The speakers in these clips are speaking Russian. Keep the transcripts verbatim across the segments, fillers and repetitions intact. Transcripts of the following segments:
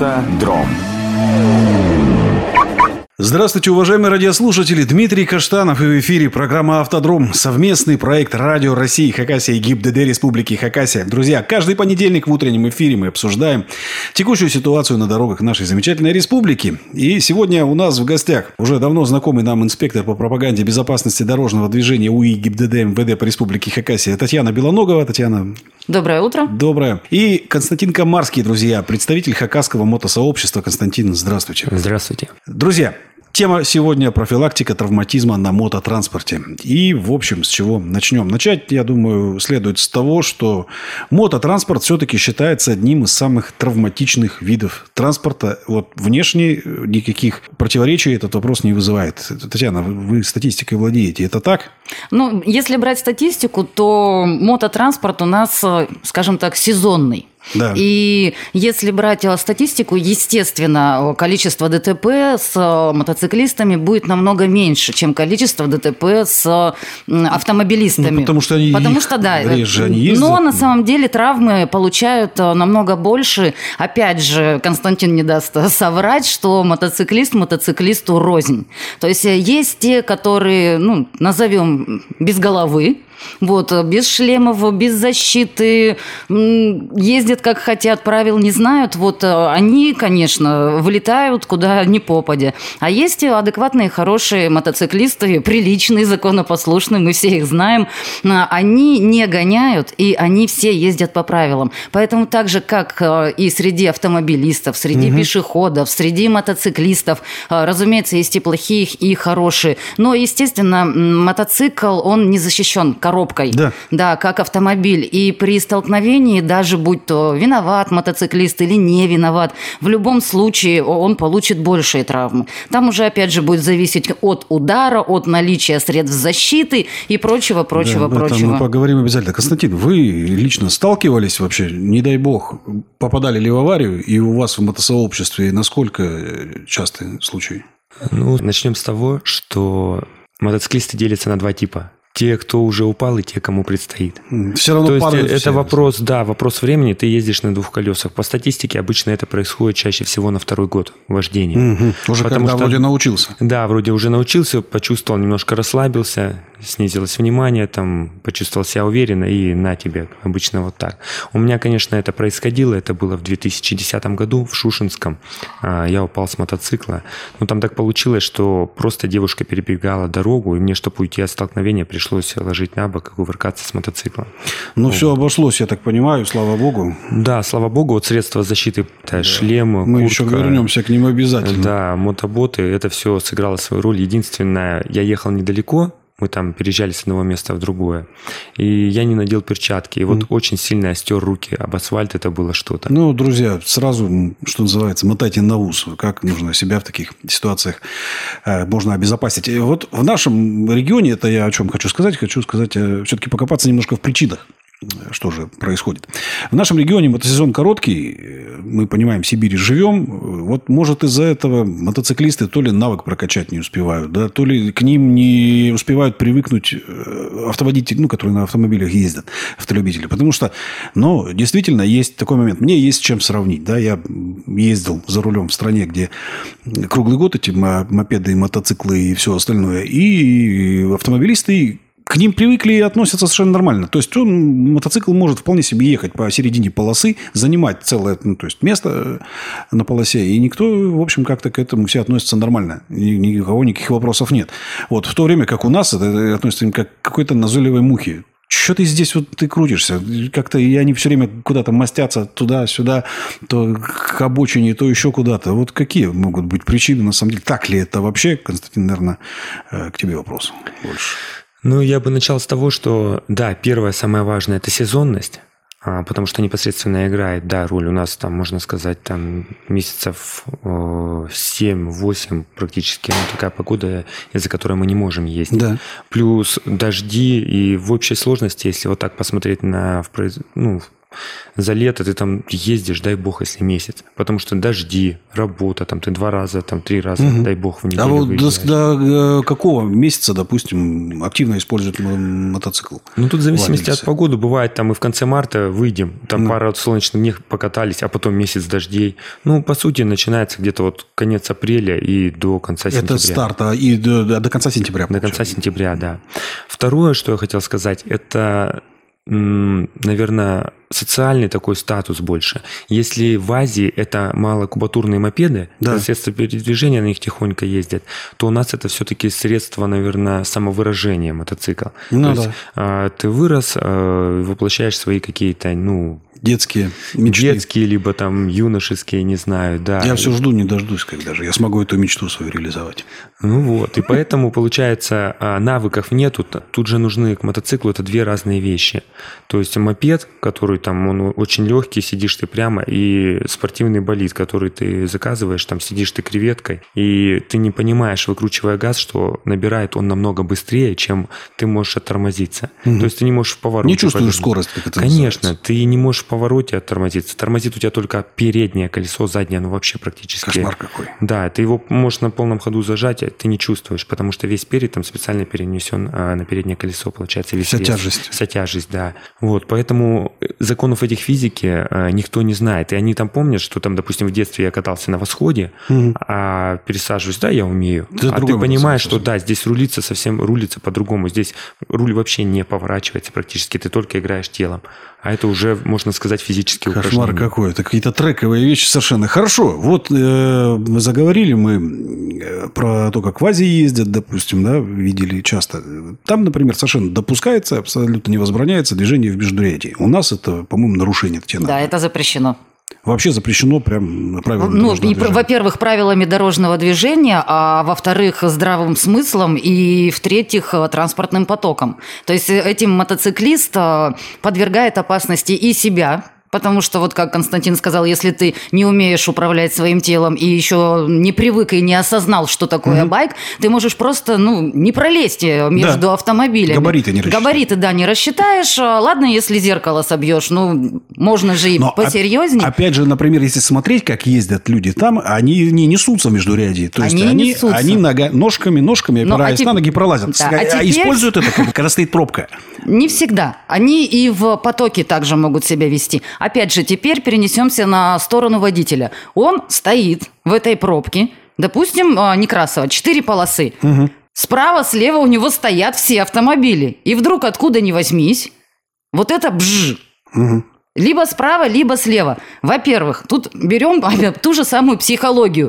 Автодром. Здравствуйте, уважаемые радиослушатели. Дмитрий Каштанов, и в эфире программа «Автодром». Совместный проект Радио России, Хакасия и ГИБДД Республики Хакасия. Друзья, каждый понедельник в утреннем эфире мы обсуждаем текущую ситуацию на дорогах нашей замечательной республики. И сегодня у нас в гостях уже давно знакомый нам инспектор по пропаганде безопасности дорожного движения УИ ГИБДД МВД по Республике Хакасия Татьяна Белоногова. Татьяна. Доброе утро. Доброе. И Константин Комарский, друзья, представитель хакасского мотосообщества. Константин, здравствуйте. Здравствуйте. Друзья, тема сегодня – профилактика травматизма на мототранспорте. И, в общем, с чего начнем? Начать, я думаю, следует с того, что мототранспорт все-таки считается одним из самых травматичных видов транспорта. Вот внешне никаких противоречий этот вопрос не вызывает. Татьяна, вы статистикой владеете, это так? Ну, если брать статистику, то мототранспорт у нас, скажем так, сезонный. Да. И если брать статистику, естественно, количество ДТП с мотоциклистами будет намного меньше, чем количество ДТП с автомобилистами. Ну, потому что они потому что, да, реже они ездят. Но на самом деле травмы получают намного больше. Опять же, Константин не даст соврать, что мотоциклист мотоциклисту рознь. То есть есть те, которые, ну, назовем, без головы. Вот, без шлемов, без защиты, ездят как хотят, правил не знают. Вот они, конечно, вылетают куда ни попадя. А есть адекватные, хорошие мотоциклисты, приличные, законопослушные, мы все их знаем. Они не гоняют, и они все ездят по правилам. Поэтому так же, как и среди автомобилистов, среди угу. пешеходов, среди мотоциклистов, разумеется, есть и плохие, и хорошие. Но, естественно, мотоцикл, он не защищен коробкой, да. да, как автомобиль. И при столкновении, даже будь то виноват мотоциклист или не виноват, в любом случае он получит большие травмы. Там уже, опять же, будет зависеть от удара, от наличия средств защиты и прочего, прочего, да, прочего. Мы поговорим обязательно. Константин, вы лично сталкивались вообще, не дай бог, попадали ли в аварию, и у вас в мотосообществе насколько частые случаи? Ну, начнем с того, что мотоциклисты делятся на два типа. Те, кто уже упал, и те, кому предстоит. Все равно То падают есть, все. это вопрос, да, вопрос времени. Ты ездишь на двух колесах. По статистике обычно это происходит чаще всего на второй год вождения. Угу. Уже Потому когда что, вроде научился. Да, вроде уже научился, почувствовал, немножко расслабился, снизилось внимание, там, почувствовал себя уверенно, и на тебе. Обычно вот так. У меня, конечно, это происходило. Это было в две тысячи десятом году в Шушинском. Я упал с мотоцикла. Но там так получилось, что просто девушка перебегала дорогу, и мне, чтобы уйти от столкновения, пришлось Пришлось ложить на бок и кувыркаться с мотоцикла. Ну, вот. Все обошлось, я так понимаю, слава богу. Да, слава богу, вот средства защиты, да, шлемы, мы куртка, еще вернемся к ним обязательно. Да, мотоботы, это все сыграло свою роль. Единственное, я ехал недалеко, мы там переезжали с одного места в другое, и я не надел перчатки, и вот mm. очень сильно я стер руки об асфальт, это было что-то. Ну, друзья, сразу, что называется, мотайте на ус, как нужно себя в таких ситуациях э, можно обезопасить. И вот в нашем регионе, это я о чем хочу сказать, хочу сказать, э, все-таки покопаться немножко в причинах. Что же происходит? В нашем регионе мотосезон короткий, мы понимаем, в Сибири живем. Вот, может, из-за этого мотоциклисты то ли навык прокачать не успевают, да, то ли к ним не успевают привыкнуть автоводители, ну, которые на автомобилях ездят, автолюбители. Потому что, ну, действительно, есть такой момент. Мне есть с чем сравнить. Да? Я ездил за рулем в стране, где круглый год эти мопеды, мотоциклы и все остальное. И автомобилисты к ним привыкли и относятся совершенно нормально. То есть, он, мотоцикл может вполне себе ехать по середине полосы, занимать целое, ну, то есть, место на полосе. И никто, в общем, как-то к этому все относятся нормально. Ни у кого никаких вопросов нет. Вот, в то время как у нас это относится как к какой-то назойливой мухе. Что ты здесь вот ты крутишься? Как-то и они все время куда-то мастятся туда-сюда, то к обочине, то еще куда-то. Вот какие могут быть причины, на самом деле? Так ли это вообще? Константин, наверное, к тебе вопрос больше. Ну, я бы начал с того, что, да, первое, самое важное – это сезонность, потому что непосредственно играет, да, роль. У нас там, можно сказать, там месяцев семь-восемь практически, ну, такая погода, из-за которой мы не можем ездить. Да. Плюс дожди, и в общей сложности, если вот так посмотреть на, ну, За лето ты там ездишь, дай бог, если месяц. Потому что дожди, работа, там ты два раза, там три раза, угу. дай бог, в неделю А вот выезжаешь. до, до какого месяца, допустим, активно используют мотоцикл? Ну, тут в зависимости владельцы? от погоды. Бывает, там и в конце марта выйдем, там ну. пара солнечных дней покатались, а потом месяц дождей. Ну, по сути, начинается где-то вот конец апреля и до конца Это сентября. Это старта и до, до конца сентября. До конца сентября, да. Второе, что я хотел сказать, это... наверное, социальный такой статус больше. Если в Азии это малокубатурные мопеды, да. средства передвижения, на них тихонько ездят, то у нас это все-таки средство, наверное, самовыражения мотоцикл. Ну, то да. есть ты вырос, воплощаешь свои какие-то, ну... Детские мечты. Детские, либо там юношеские, не знаю, да. Я все жду, не дождусь, когда же я смогу эту мечту свою реализовать. Ну вот, и поэтому, получается, навыков нету. Тут же нужны к мотоциклу, это две разные вещи. То есть мопед, который там, он очень легкий, сидишь ты прямо, и спортивный болид, который ты заказываешь, там сидишь ты креветкой, и ты не понимаешь, выкручивая газ, что набирает он намного быстрее, чем ты можешь оттормозиться. Угу. То есть ты не можешь в повороте... Не чувствуешь подождать. Скорость, как это Конечно, называется. Ты не можешь в повороте оттормозиться. Тормозит у тебя только переднее колесо, заднее, ну вообще практически... Кошмар какой. Да, ты его можешь на полном ходу зажать, а ты не чувствуешь, потому что весь перед там специально перенесен а, на переднее колесо, получается, весь Вся вес. тяжесть. Вся тяжесть, да. Вот, поэтому законов этих физики а, никто не знает. И они там помнят, что там, допустим, в детстве я катался на восходе, угу. а пересаживаюсь, да, я умею. Это а ты понимаешь, что да, здесь рулиться совсем рулится по-другому. Здесь руль вообще не поворачивается практически, ты только играешь телом. А это уже, можно сказать, физические упражнения. Кошмар упражнения. Какой. Это какие-то трековые вещи совершенно. Хорошо. Вот э, мы заговорили мы про то, как в Азии ездят, допустим, да, видели часто. Там, например, совершенно допускается, абсолютно не возбраняется движение в междурядье. У нас это, по-моему, нарушение. Да, это запрещено. Вообще запрещено прям правилами ну, дорожного и, движения. Во-первых, правилами дорожного движения, а во-вторых, здравым смыслом, и в-третьих, транспортным потоком. То есть этим мотоциклист подвергает опасности и себя, потому что, вот как Константин сказал, если ты не умеешь управлять своим телом и еще не привык и не осознал, что такое угу. байк, ты можешь просто ну, не пролезть между да. автомобилями. Габариты не рассчитаешь. Габариты, да, не рассчитаешь. Ладно, если зеркало собьешь, ну, можно же и Но посерьезнее. Опять же, например, если смотреть, как ездят люди там, они не несутся в междурядье. То есть, они, они, они нога, ножками, ножками, опираясь а на ноги, пролазят. Да. А, а теперь... используют это, когда стоит пробка. Не всегда. Они и в потоке также могут себя вести. Опять же, теперь перенесемся на сторону водителя. Он стоит в этой пробке, допустим, Некрасова, четыре полосы. Угу. Справа, слева у него стоят все автомобили. И вдруг, откуда ни возьмись, вот это бжж. Угу. Либо справа, либо слева. Во-первых, тут берем ту же самую психологию.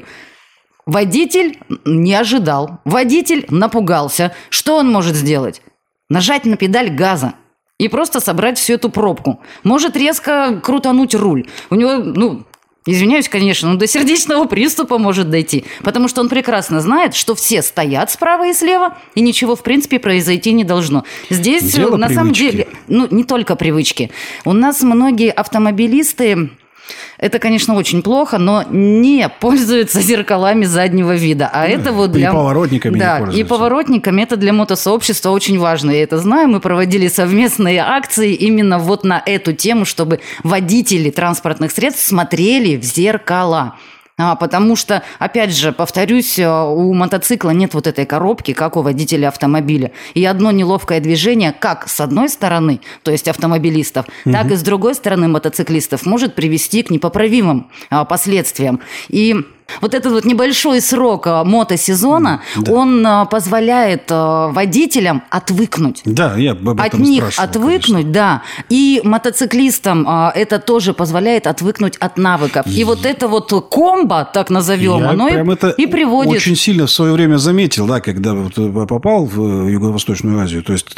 Водитель не ожидал. Водитель напугался. Что он может сделать? Нажать на педаль газа. И просто собрать всю эту пробку. Может резко крутануть руль. У него, ну, извиняюсь, конечно, но до сердечного приступа может дойти. Потому что он прекрасно знает, что все стоят справа и слева, и ничего, в принципе, произойти не должно. Здесь, Дело на привычки. самом деле, ну, не только привычки. У нас многие автомобилисты... Это, конечно, очень плохо, но не пользуются зеркалами заднего вида. А это вот для... И поворотниками да, не пользуются. И поворотниками это для мотосообщества очень важно. Я это знаю. Мы проводили совместные акции именно вот на эту тему, чтобы водители транспортных средств смотрели в зеркала. А, потому что, опять же, повторюсь, у мотоцикла нет вот этой коробки, как у водителя автомобиля. И одно неловкое движение как с одной стороны, то есть автомобилистов, угу. так и с другой стороны мотоциклистов может привести к непоправимым а, последствиям. И вот этот вот небольшой срок мотосезона, да. он позволяет водителям отвыкнуть. Да, я об этом От них отвыкнуть, конечно. да. И мотоциклистам это тоже позволяет отвыкнуть от навыков. И, и вот это вот комбо, так назовем, я оно прям и, это и приводит... очень сильно в свое время заметил, да, когда вот попал в Юго-Восточную Азию. То есть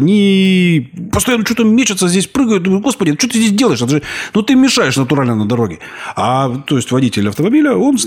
они постоянно что-то мечутся здесь, прыгают. Думаю, господи, что ты здесь делаешь? Ну, ты мешаешь натурально на дороге. А то есть водитель автомобиля, он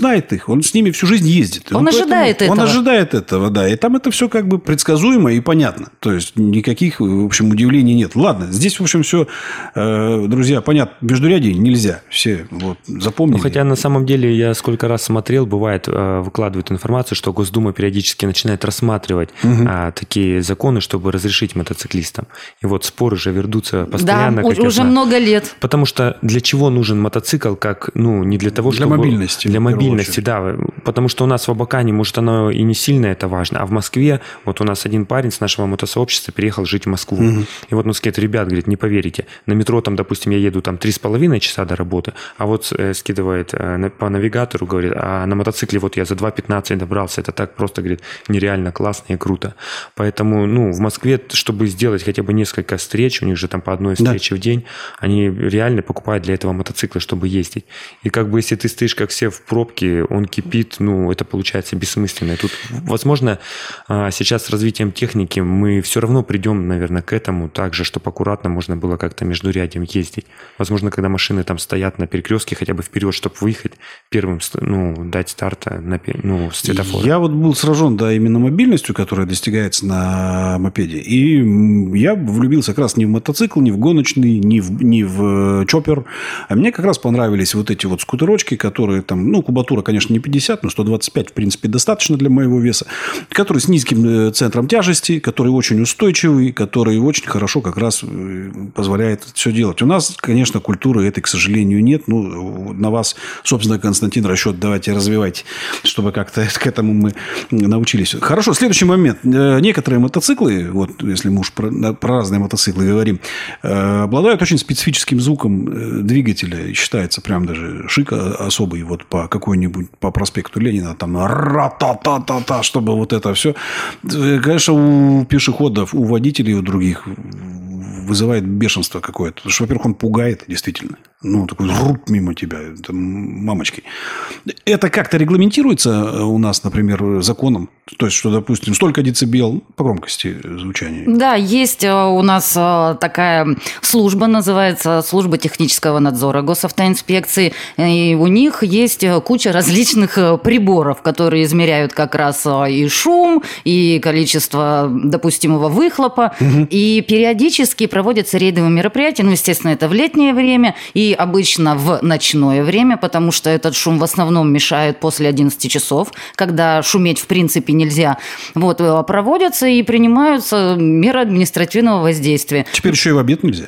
знает их, он с ними всю жизнь ездит. Он, он ожидает поэтому, этого. Он ожидает этого, да. И там это все как бы предсказуемо и понятно. То есть, никаких, в общем, удивлений нет. Ладно, здесь, в общем, все, э, друзья, понятно, междурядий нельзя. Все вот запомнили. Ну, хотя, на самом деле, я сколько раз смотрел, бывает, э, выкладывают информацию, что Госдума периодически начинает рассматривать угу. э, такие законы, чтобы разрешить мотоциклистам. И вот споры же ведутся постоянно. Да, уже много лет. Потому что для чего нужен мотоцикл, как, ну, не для того, для чтобы... Мобильности, для мобильности. Да. Потому что у нас в Абакане, может, оно и не сильно это важно, а в Москве, вот у нас один парень с нашего мотосообщества переехал жить в Москву. Угу. И вот, ну, скидывает, ребят, говорит, не поверите, на метро там, допустим, я еду там три с половиной часа до работы, а вот э, скидывает э, по навигатору, говорит, а на мотоцикле вот я за два пятнадцать добрался, это так просто, говорит, нереально классно и круто. Поэтому, ну, в Москве, чтобы сделать хотя бы несколько встреч, у них же там по одной встрече да. в день, они реально покупают для этого мотоциклы, чтобы ездить. И как бы если ты стоишь, как все в пробке, он кипит, ну, это получается бессмысленно. И тут, возможно, сейчас с развитием техники мы все равно придем, наверное, к этому так же, чтобы аккуратно можно было как-то между рядом ездить. Возможно, когда машины там стоят на перекрестке, хотя бы вперед, чтобы выехать первым, ну, дать старта на, ну, с светофора. Я вот был сражен, да, именно мобильностью, которая достигается на мопеде. И я влюбился как раз не в мотоцикл, не в гоночный, не в, не в чоппер. А мне как раз понравились вот эти вот скутерочки, которые там, ну, кубатура, конечно, не пятьдесят, но сто двадцать пять, в принципе, достаточно для моего веса, которые с низким центром тяжести, которые очень устойчивые, которые очень хорошо как раз позволяют все делать. У нас, конечно, культуры этой, к сожалению, нет. Ну, на вас, собственно, Константин, расчет давайте развивайте, чтобы как-то к этому мы научились. Хорошо, следующий момент. Некоторые мотоциклы, вот если мы уж про, про разные мотоциклы говорим, обладают очень специфическим звуком двигателя. Считается прям даже шик особый вот по какой-нибудь, по проспекту Ленина, там ра-та-та-та-та, чтобы вот это все. Конечно, у пешеходов, у водителей, у других вызывает бешенство какое-то. Потому что, во-первых, он пугает, действительно. Ну, такой рут мимо тебя, там, мамочкой. Это как-то регламентируется у нас, например, законом? То есть, что, допустим, столько децибел по громкости звучания? Да, есть у нас такая служба, называется служба технического надзора госавтоинспекции. И у них есть куча различных приборов, которые измеряют как раз и шум, и количество допустимого выхлопа. Угу. И периодически проводятся рейдовые мероприятия. Ну, естественно, это в летнее время и обычно в ночное время, потому что этот шум в основном мешает после одиннадцати часов, когда шуметь в принципе нельзя. Вот, проводятся и принимаются меры административного воздействия. Теперь еще и в обед нельзя?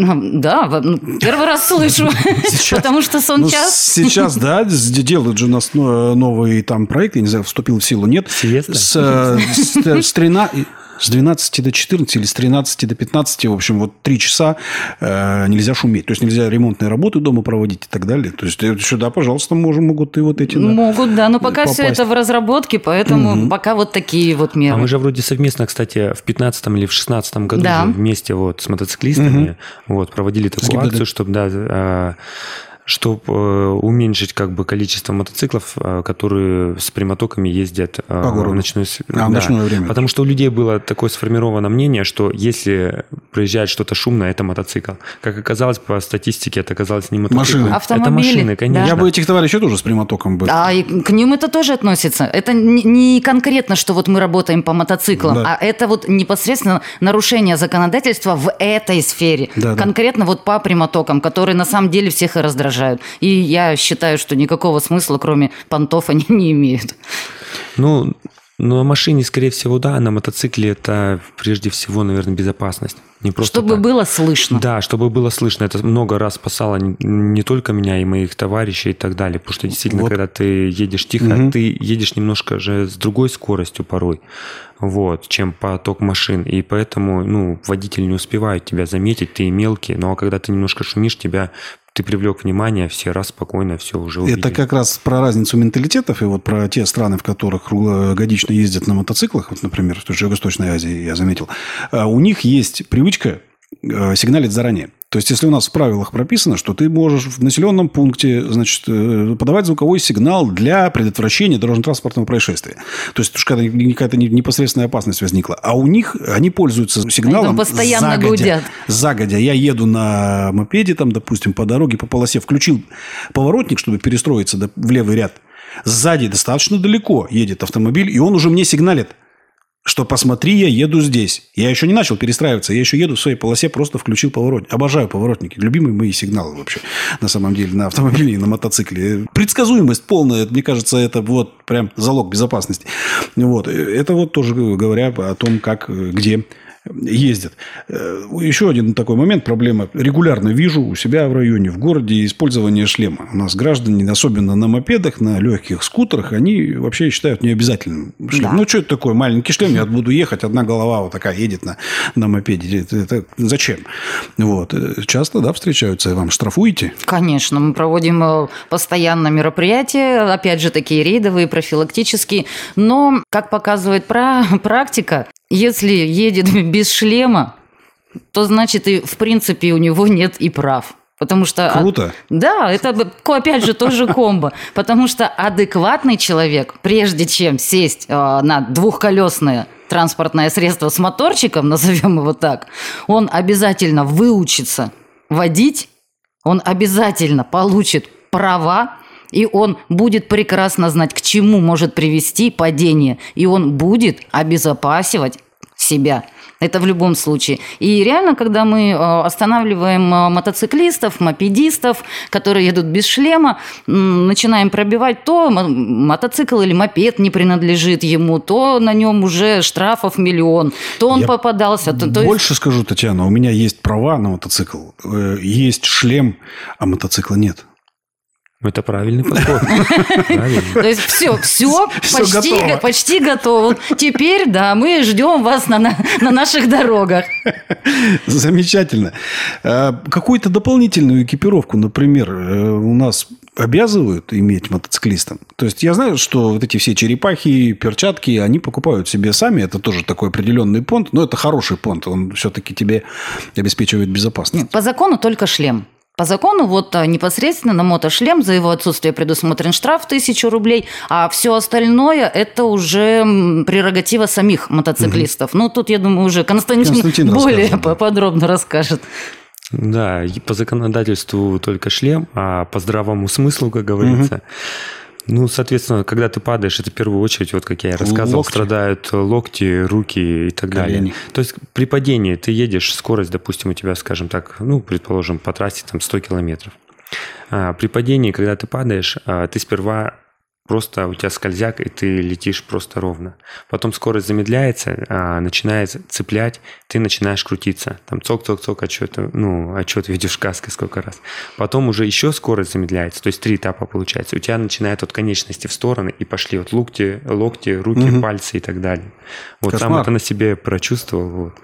Да, первый раз слышу, потому что сон час. Сейчас, да, делают же у нас новый там проект, я не знаю, вступил в силу, нет? С тринадцати... С двенадцати до четырнадцати или с тринадцати до пятнадцати, в общем, вот три часа э, нельзя шуметь. То есть, нельзя ремонтные работы дома проводить и так далее. То есть, сюда, пожалуйста, можем, могут и вот эти... Могут, да, но пока попасть. Все это в разработке, поэтому угу. пока вот такие вот меры. А мы же вроде совместно, кстати, в пятнадцатом или в шестнадцатом году да. вместе вот с мотоциклистами угу. вот, проводили такую с акцию, чтобы... Да, э, чтобы э, уменьшить как бы количество мотоциклов, э, которые с прямотоками ездят э, в ночное, а, да. ночное время. Потому что у людей было такое сформировано мнение, что если проезжает что-то шумное, это мотоцикл. Как оказалось, по статистике, это оказалось не мотоцикл. Машины. Автомобили. Это машины, конечно. Я бы этих товарищей тоже с прямотоком был. Да, и к ним это тоже относится. Это не конкретно, что вот мы работаем по мотоциклам, да. а это вот непосредственно нарушение законодательства в этой сфере. Да, конкретно да. вот по прямотокам, которые на самом деле всех и раздражают. И я считаю, что никакого смысла, кроме понтов, они не имеют. Ну, на машине, скорее всего, да, на мотоцикле это прежде всего, наверное, безопасность. Не просто чтобы так. было слышно. Да, чтобы было слышно. Это много раз спасало не, не только меня, и моих товарищей и так далее. Потому что действительно, вот. Когда ты едешь тихо, угу. ты едешь немножко же с другой скоростью порой, вот, чем поток машин. И поэтому ну, водитель не успевает тебя заметить, ты мелкий. Ну, а когда ты немножко шумишь, тебя... Ты привлек внимание, все раз спокойно, все уже увидели. Это как раз про разницу менталитетов и вот про те страны, в которых круглогодично ездят на мотоциклах, вот, например, в той же Юго-Восточной Азии, я заметил, у них есть привычка сигналить заранее. То есть, если у нас в правилах прописано, что ты можешь в населенном пункте, значит, подавать звуковой сигнал для предотвращения дорожно-транспортного происшествия. То есть, когда какая-то непосредственная опасность возникла. А у них, они пользуются сигналом они постоянно загодя. Гудят. Загодя. Я еду на мопеде, там, допустим, по дороге, по полосе, включил поворотник, чтобы перестроиться в левый ряд. Сзади достаточно далеко едет автомобиль, и он уже мне сигналит, что посмотри, я еду здесь. Я еще не начал перестраиваться, я еще еду в своей полосе, просто включил поворотник. Обожаю поворотники. Любимые мои сигналы вообще, на самом деле, на автомобиле и на мотоцикле. Предсказуемость полная, мне кажется, это вот прям залог безопасности. Вот. Это вот тоже говоря о том, как, где ездят. Еще один такой момент, проблема. Регулярно вижу у себя в районе, в городе использование шлема. У нас граждане, особенно на мопедах, на легких скутерах, они вообще считают необязательным шлем. Да. Ну, что это такое? Маленький шлем, я буду ехать, одна голова вот такая едет на, на мопеде. Это, это зачем? Вот. Часто, да, встречаются, вам штрафуете? Конечно. Мы проводим постоянно мероприятия, опять же, такие рейдовые, профилактические. Но, как показывает практика, если едет без шлема, то значит, и в принципе у него нет и прав. Потому что, круто. Да, это опять же тоже комбо. Потому что адекватный человек, прежде чем сесть на двухколесное транспортное средство с моторчиком, назовем его так, он обязательно выучится водить, он обязательно получит права, и он будет прекрасно знать, к чему может привести падение. И он будет обезопасивать себя. Это в любом случае. И реально, когда мы останавливаем мотоциклистов, мопедистов, которые едут без шлема, начинаем пробивать, то мотоцикл или мопед не принадлежит ему, то на нем уже штрафов миллион, то он Я попадался. То, то больше есть... скажу, Татьяна, у меня есть права на мотоцикл, есть шлем, а мотоцикла нет. Это правильный подход. То есть все, все, почти, почти готово. Теперь, да, мы ждем вас на, на, на наших дорогах. Замечательно. Какую-то дополнительную экипировку, например, у нас обязывают иметь мотоциклистам? То есть я знаю, что вот эти все черепахи, перчатки, они покупают себе сами. Это тоже такой определенный понт, но это хороший понт. Он все-таки тебе обеспечивает безопасность. По закону только шлем. По закону вот непосредственно на мотошлем за его отсутствие предусмотрен штраф в тысячу рублей, а все остальное это уже прерогатива самих мотоциклистов. Угу. Ну, тут, я думаю, уже Константин, Константин более расскажет, подробно да. расскажет. Да, и по законодательству только шлем, а по здравому смыслу, как говорится... Угу. Ну, соответственно, когда ты падаешь, это в первую очередь, вот как я и рассказывал, локти. Страдают локти, руки и так Колени. далее. То есть при падении ты едешь, скорость, допустим, у тебя, скажем так, ну, предположим, по трассе там сто километров. А при падении, когда ты падаешь, ты сперва просто у тебя скользяк, и ты летишь просто ровно. Потом скорость замедляется, а, начинает цеплять, ты начинаешь крутиться. Там цок-цок-цок, отчет, ну, отчет видишь каской сколько раз. Потом уже еще скорость замедляется, то есть три этапа получается. У тебя начинает от конечности в стороны, и пошли вот локти, локти руки, угу. пальцы и так далее. Вот сам это на себе прочувствовал. Вот.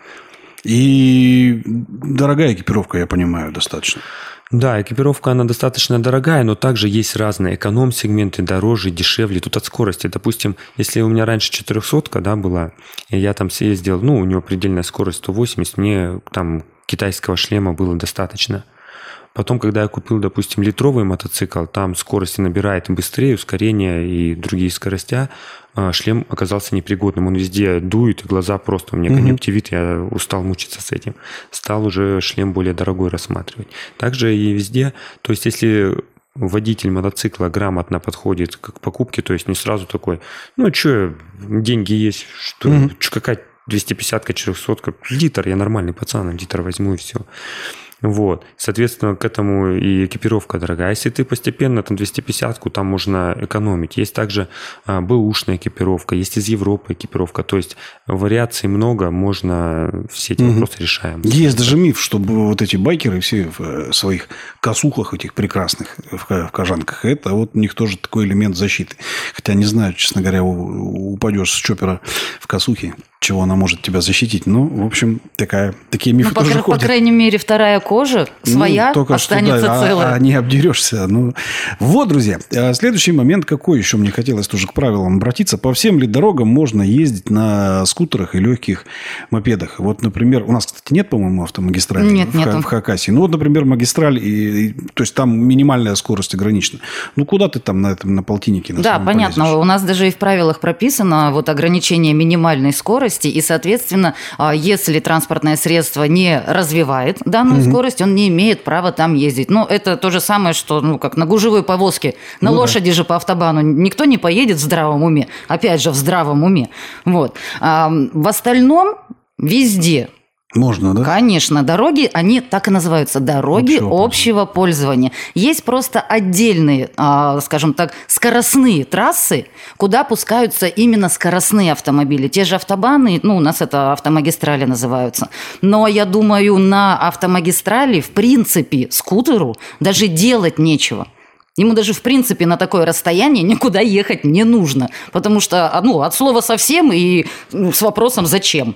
И дорогая экипировка, я понимаю, достаточно. Да, экипировка, она достаточно дорогая, но также есть разные эконом-сегменты, дороже, дешевле. Тут от скорости. Допустим, если у меня раньше четырехсотка, да, была, и я там съездил, ну, у него предельная скорость сто восемьдесят, мне там китайского шлема было достаточно. Потом, когда я купил, допустим, литровый мотоцикл, там скорости набирает быстрее, ускорение и другие скоростя, шлем оказался непригодным. Он везде дует, и глаза просто, у меня конъюнктивит, я устал мучиться с этим. Стал уже шлем более дорогой рассматривать. Также и везде, то есть если водитель мотоцикла грамотно подходит к покупке, то есть не сразу такой, ну, что, деньги есть, что, mm-hmm. что какая двести пятидесятка, четырехсотка, литр, я нормальный пацан, литр возьму и все. Вот, соответственно, к этому и экипировка дорогая. Если ты постепенно там двести пятидесятку, там можно экономить. Есть также а, бэушная экипировка, есть из Европы экипировка. То есть вариаций много, можно все эти угу. вопросы решаем. Есть даже миф, чтобы вот эти байкеры все в своих косухах этих прекрасных, в кожанках, это вот у них тоже такой элемент защиты. Хотя не знаю, честно говоря, упадешь с чоппера в косухе, чего она может тебя защитить. Ну, в общем, такая, такие мифы ну, тоже по, ходят. По крайней мере, вторая кожа своя ну, останется что, да, целая. А, а не обдерешься. Ну, вот, друзья. Следующий момент какой еще мне хотелось тоже к правилам обратиться. По всем ли дорогам можно ездить на скутерах и легких мопедах? Вот, например, у нас, кстати, нет, по-моему, автомагистрали нет, в, нет. в Хакасии. Ну, вот, например, магистраль, и, и, то есть там минимальная скорость ограничена. Ну, куда ты там на этом, на полтиннике? На да, понятно. полезешь? У нас даже и в правилах прописано вот ограничение минимальной скорости скорости, и, соответственно, если транспортное средство не развивает данную угу. скорость, он не имеет права там ездить. Но это то же самое, что ну, как на гужевой повозке. На ну, лошади да. же по автобану никто не поедет в здравом уме. Опять же, в здравом уме. Вот. А в остальном везде... Можно, да? Конечно, дороги, они так и называются, дороги общего, общего пользования. Есть просто отдельные, скажем так, скоростные трассы, куда пускаются именно скоростные автомобили. Те же автобаны, ну, у нас это автомагистрали называются. Но я думаю, на автомагистрали, в принципе, скутеру даже делать нечего. Ему даже, в принципе, на такое расстояние никуда ехать не нужно. Потому что, ну, от слова совсем и с вопросом «зачем?».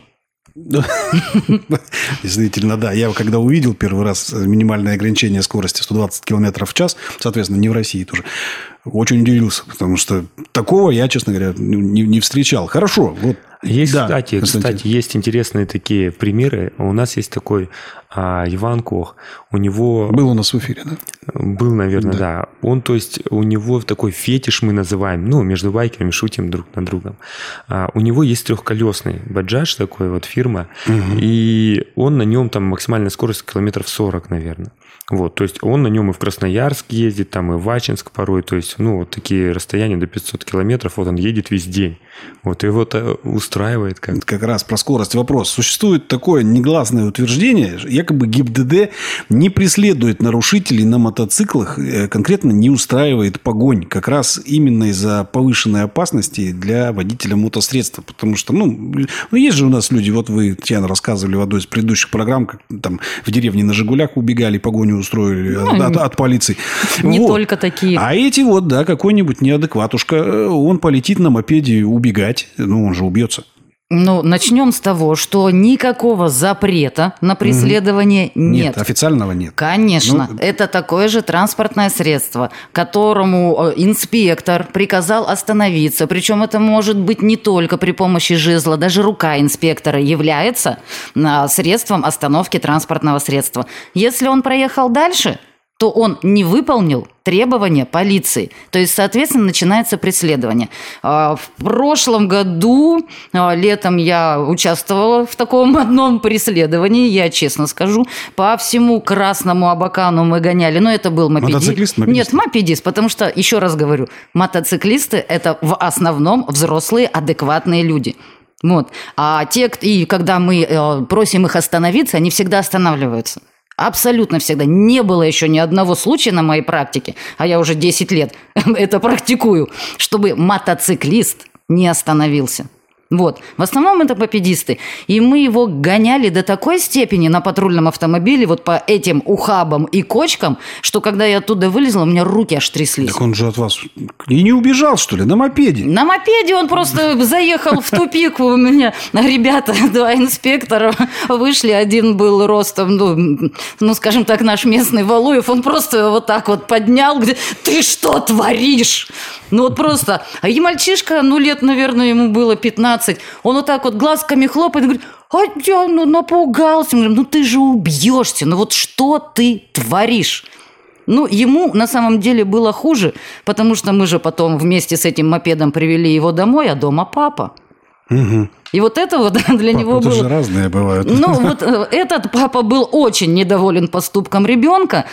Действительно, да. Я когда увидел первый раз минимальное ограничение скорости сто двадцать километров в час, соответственно, не в России тоже, очень удивился, потому что такого я, честно говоря, не, не встречал. Хорошо. Вот. Есть, да, кстати, кстати, есть интересные такие примеры. У нас есть такой а, Иван Кох. У него... Был у нас в эфире, да? Был, наверное, да. да. Он, то есть, у него такой фетиш, мы называем, ну, между байкерами шутим друг над другом. А, у него есть трехколесный баджаж, такой вот фирма, угу. и он на нем там максимальная скорость километров сорок, наверное. Вот, то есть он на нем и в Красноярск ездит, там и в Ачинск порой, то есть, ну, вот такие расстояния до пятьсот километров, вот он едет весь день. Вот, и вот устраивает как. Как раз про скорость вопрос. Существует такое негласное утверждение, якобы ГИБДД не преследует нарушителей на мотоциклах, конкретно не устраивает погонь, как раз именно из-за повышенной опасности для водителя мотосредства. Потому что, ну, ну есть же у нас люди, вот вы, Татьяна, рассказывали в одной из предыдущих программ, как там в деревне на «Жигулях» убегали, погоню устроили ну, от, от полиции. Не вот. только такие. А эти вот, да, какой-нибудь неадекватушка, он полетит на мопеде убегать, ну, он же убьется. Ну, начнем с того, что никакого запрета на преследование mm-hmm. нет. Нет, официального нет. Конечно, ну, это такое же транспортное средство, которому инспектор приказал остановиться. Причем это может быть не только при помощи жезла, даже рука инспектора является средством остановки транспортного средства. Если он проехал дальше, то он не выполнил требования полиции. То есть, соответственно, начинается преследование. В прошлом году, летом, я участвовала в таком одном преследовании, я честно скажу. По всему Красному Абакану мы гоняли. Но это был мопедист. Мотоциклист? Мопедист? Нет, мопедист, потому что, еще раз говорю, мотоциклисты – это в основном взрослые, адекватные люди. Вот. А те, и когда мы просим их остановиться, они всегда останавливаются. Абсолютно всегда. Не было еще ни одного случая на моей практике, а я уже десять лет это практикую, чтобы мотоциклист не остановился. Вот. В основном это мопедисты. И мы его гоняли до такой степени на патрульном автомобиле, вот по этим ухабам и кочкам, что когда я оттуда вылезла, у меня руки аж тряслись. Так он же от вас и не убежал, что ли, на мопеде? На мопеде он просто заехал в тупик. У меня ребята, два инспектора вышли. Один был ростом, ну, ну, скажем так, наш местный Валуев. Он просто вот так вот поднял, говорит: ты что творишь? Ну вот просто. А и мальчишка, ну лет, наверное, ему было пятнадцать. Он вот так вот глазками хлопает и говорит: а я ну, напугался. Мы говорим: ну ты же убьешься, ну вот что ты творишь? Ну, ему на самом деле было хуже, потому что мы же потом вместе с этим мопедом привели его домой, а дома папа. Угу. И вот это вот для папа, него это было... же разные бывают. Ну, вот этот папа был очень недоволен поступком ребенка.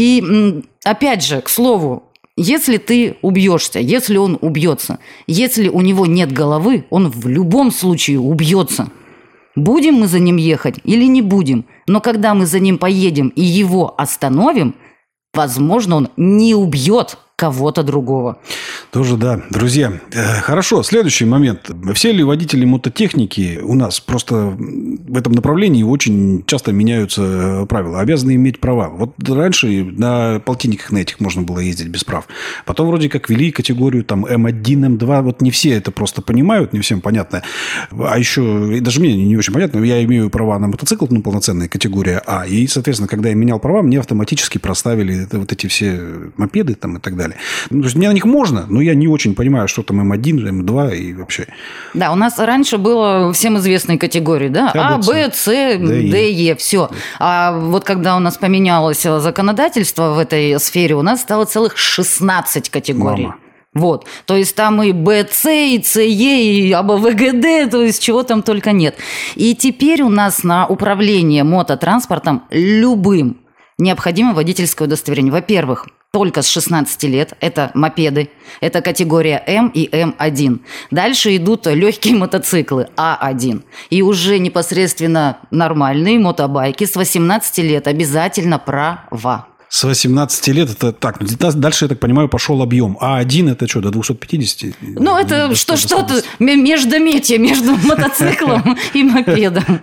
И, опять же, к слову, если ты убьешься, если он убьется, если у него нет головы, он в любом случае убьется. Будем мы за ним ехать или не будем, но когда мы за ним поедем и его остановим, возможно, он не убьет кого-то другого. Тоже да. Друзья, хорошо, следующий момент. Все ли водители мототехники у нас просто в этом направлении очень часто меняются правила? Обязаны иметь права. Вот раньше на полтинниках на этих можно было ездить без прав. Потом вроде как ввели категорию там эм один, эм два. Вот не все это просто понимают, не всем понятно. А еще, даже мне не очень понятно, я имею права на мотоцикл, ну, полноценная категория А. И, соответственно, когда я менял права, мне автоматически проставили вот эти все мопеды там и так далее. Ну, то есть, мне на них можно, но я не очень понимаю, что там эм один, эм два и вообще. Да, у нас раньше было всем известные категории, да? А, Б, С, Д, Е, все. А вот когда у нас поменялось законодательство в этой сфере, у нас стало целых шестнадцать категорий. Мама. Вот, то есть там и бэ цэ, и цэ е, и а бэ вэ гэ дэ, то есть чего там только нет. И теперь у нас на управление мототранспортом любым необходимо водительское удостоверение. Во-первых, только с шестнадцати лет, это мопеды, это категория М и Эм один. Дальше идут легкие мотоциклы А один. И уже непосредственно нормальные мотобайки с восемнадцати лет обязательно права. С восемнадцати лет это так. Дальше, я так понимаю, пошел объем. А один это что, до двухсот пятидесяти? Ну, это что, что-то междометие между мотоциклом и мопедом.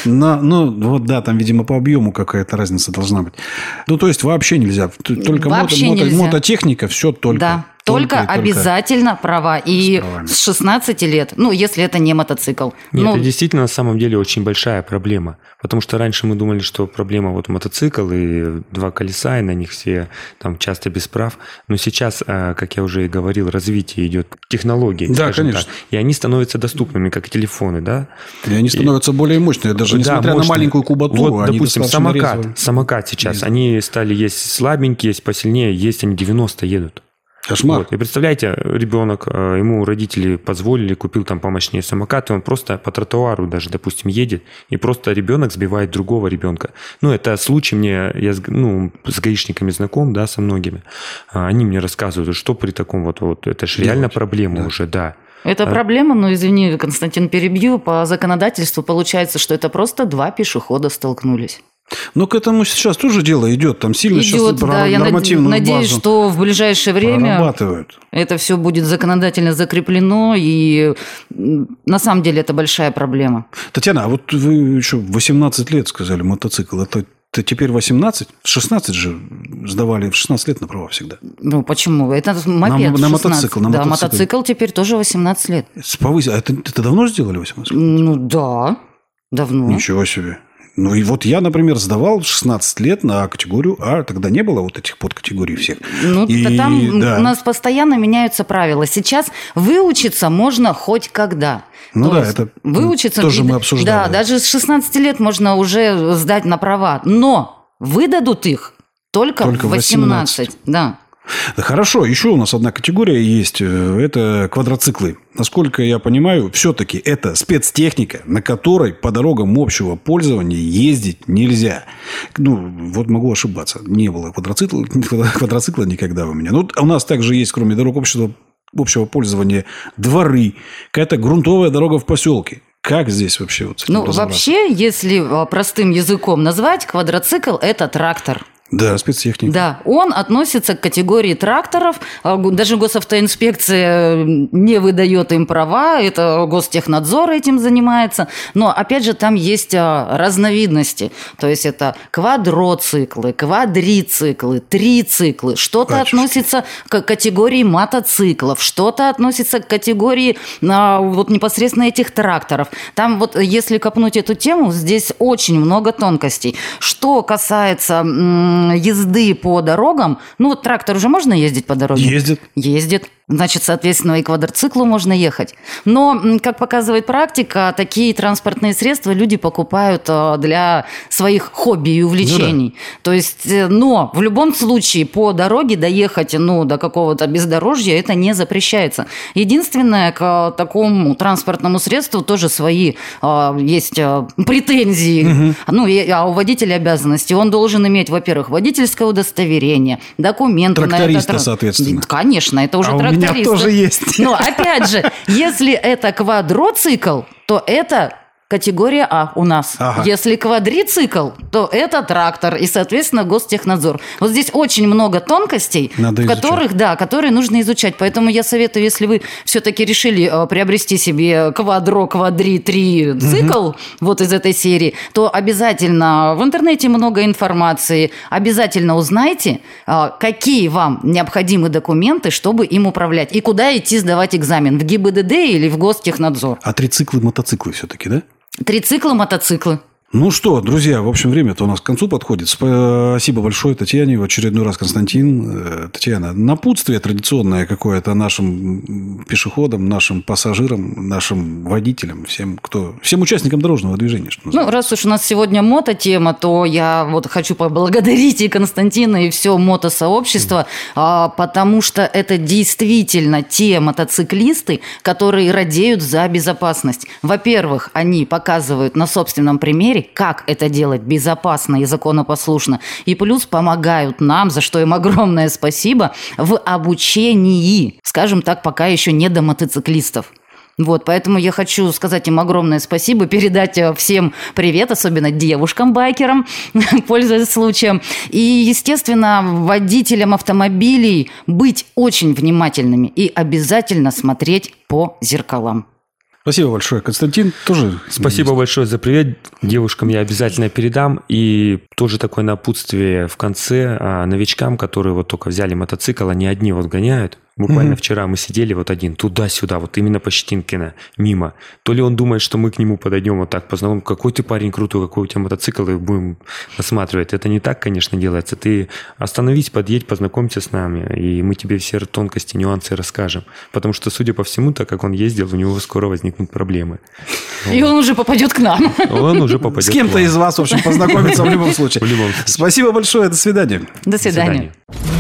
Ну, вот да, там, видимо, по объему какая-то разница должна быть. Ну, то есть, вообще нельзя. Только мототехника, все только. Да. Только, только обязательно только права. И с, с шестнадцати лет, ну, если это не мотоцикл. Нет, ну, это действительно на самом деле очень большая проблема. Потому что раньше мы думали, что проблема вот мотоцикл и два колеса, и на них все там часто без прав. Но сейчас, как я уже и говорил, развитие идет технологий. Да, конечно. Так, и они становятся доступными, как телефоны, да? И они становятся и... более мощными. Даже несмотря да, на маленькую кубатуру, вот, они допустим, самокат, резвые. самокат сейчас. Ездят. Они стали есть слабенькие, есть посильнее, есть они девяносто едут. Кошмар. Вот. И представляете, ребенок, ему родители позволили, купил там помощнее самокат, и он просто по тротуару даже, допустим, едет, и просто ребенок сбивает другого ребенка. Ну, это случай мне, я ну, с гаишниками знаком, да, со многими. Они мне рассказывают, что при таком вот, вот это же реально проблема да. уже, да. Это проблема, но, извини, Константин, перебью, по законодательству получается, что это просто два пешехода столкнулись. Но к этому сейчас тоже дело идет. Там сильно идет, сейчас да, я нормативную надеюсь, базу что в ближайшее время это все будет законодательно закреплено, и на самом деле это большая проблема. Татьяна, а вот вы еще восемнадцать лет сказали мотоцикл. Это, это теперь восемнадцать? В шестнадцать же сдавали, в шестнадцать лет на права всегда. Ну, почему? Это мопед на, на мотоцикл. На да, мотоцикл. мотоцикл теперь тоже восемнадцать лет. Повысь... А это, это давно сделали восемнадцать? Ну, да, давно. Ничего себе. Ну, и вот я, например, сдавал в шестнадцать лет на категорию А. Тогда не было вот этих подкатегорий всех. Ну, и, там да. у нас постоянно меняются правила. Сейчас выучиться можно хоть когда. Ну То да, это выучиться, тоже мы обсуждали. Да, даже с шестнадцати лет можно уже сдать на права. Но выдадут их только, только в восемнадцать. восемнадцать. Да. Хорошо, еще у нас одна категория есть, это квадроциклы. Насколько я понимаю, все-таки это спецтехника, на которой по дорогам общего пользования ездить нельзя. Ну, вот могу ошибаться, не было квадроцикла, квадроцикла никогда у меня. Ну, у нас также есть, кроме дорог общего, общего пользования, дворы, какая-то грунтовая дорога в поселке. Как здесь вообще вот с этим Ну, вообще, если простым языком назвать, квадроцикл – это трактор. Да, спецтехника. Да, он относится к категории тракторов. Даже госавтоинспекция не выдает им права, это Гостехнадзор этим занимается. Но, опять же, там есть разновидности. То есть, это квадроциклы, квадрициклы, трициклы. Что-то Батюшки. относится к категории мотоциклов, что-то относится к категории вот, непосредственно этих тракторов. Там вот, если копнуть эту тему, здесь очень много тонкостей. Что касается езды по дорогам, ну вот трактор уже можно ездить по дороге? Ездит. Ездит. Значит, соответственно, и квадроциклу можно ехать. Но, как показывает практика, такие транспортные средства люди покупают для своих хобби и увлечений. Ну, да. То есть, но в любом случае по дороге доехать ну, до какого-то бездорожья это не запрещается. Единственное, к такому транспортному средству тоже свои а, есть а, претензии. Угу. Ну, и, а у водителя обязанности. Он должен иметь, во-первых, водительское удостоверение, документы на это. Тракториста, соответственно. Конечно, это уже а тракторист. У меня тоже есть. Но опять же, если это квадроцикл, то это категория А у нас. Ага. Если квадрицикл, то это трактор и, соответственно, Гостехнадзор. Вот здесь очень много тонкостей, в которых, да, которые нужно изучать. Поэтому я советую, если вы все-таки решили приобрести себе квадро, квадри, три цикл угу. вот из этой серии, то обязательно в интернете много информации. Обязательно узнайте, какие вам необходимы документы, чтобы им управлять. И куда идти сдавать экзамен. В ГИБДД или в Гостехнадзор. А трициклы, мотоциклы все-таки, да? Трициклы, мотоциклы. Ну что, друзья, в общем, время-то у нас к концу подходит. Спасибо большое Татьяне. В очередной раз Константин. Татьяна, напутствие традиционное какое-то нашим пешеходам, нашим пассажирам, нашим водителям, всем, кто, всем участникам дорожного движения. Что ну, раз уж у нас сегодня мототема, то я вот хочу поблагодарить и Константина, и все мотосообщество, mm. потому что это действительно те мотоциклисты, которые радеют за безопасность. Во-первых, они показывают на собственном примере, как это делать безопасно и законопослушно. И плюс помогают нам, за что им огромное спасибо, в обучении, скажем так, пока еще не до мотоциклистов. Вот, поэтому я хочу сказать им огромное спасибо, передать всем привет, особенно девушкам-байкерам, пользуясь случаем. И, естественно, водителям автомобилей быть очень внимательными и обязательно смотреть по зеркалам. Спасибо большое. Константин тоже... Спасибо есть. большое за привет. Девушкам я обязательно передам. И тоже такое напутствие в конце а, новичкам, которые вот только взяли мотоцикл, они одни вот гоняют. Буквально mm-hmm. вчера мы сидели вот один, туда-сюда, вот именно по Щетинкино, мимо. То ли он думает, что мы к нему подойдем вот так, познакомим, какой ты парень крутой, какой у тебя мотоцикл, и будем осматривать. Это не так, конечно, делается. Ты остановись, подъедь, познакомься с нами, и мы тебе все тонкости, нюансы расскажем. Потому что, судя по всему, так как он ездил, у него скоро возникнут проблемы. И он уже попадет к нам. Он уже попадет к нам. С кем-то из вас, в общем, познакомиться в любом случае. Спасибо большое, до свидания. До свидания.